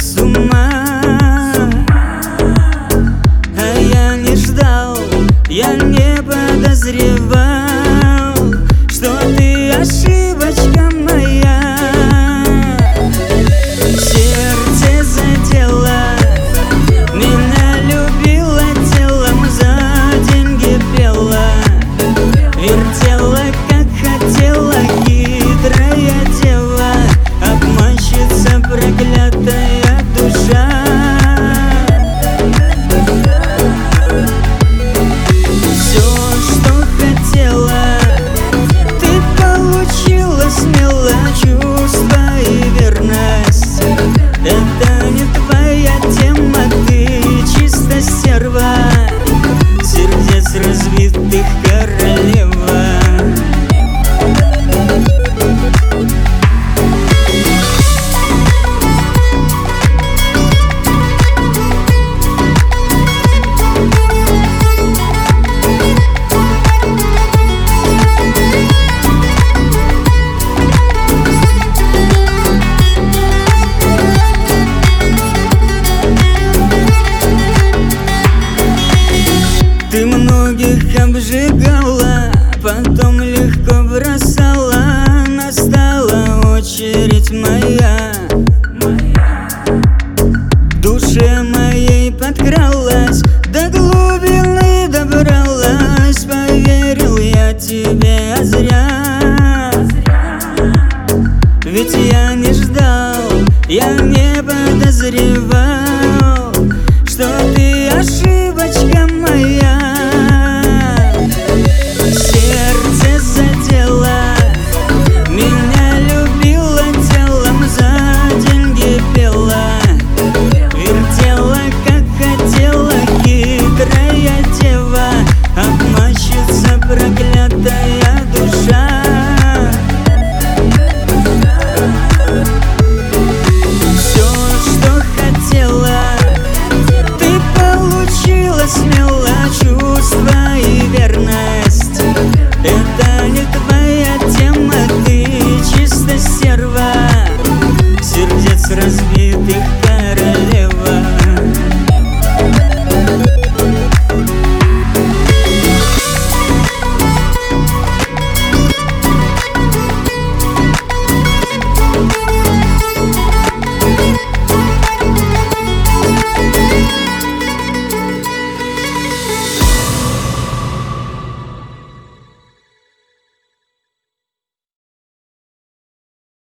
с ума. А я не ждал, я не подозревал, что ты ошибочка моя. Сердце задело, меня любило, телом за деньги пела, вертела как хотела, хитрая дева, обманщица, проклятая душа. Все, что хотела, ты получила смело, чувство и верность. Это не твоя тема, ты чисто стерва, сердец разбитых королева. Ты многих обжигала, потом легко бросала. Настала очередь моя. К душе моей подкралась, до глубины добралась. Поверил я тебе, а зря. Ведь я не ждал, я не подозревал,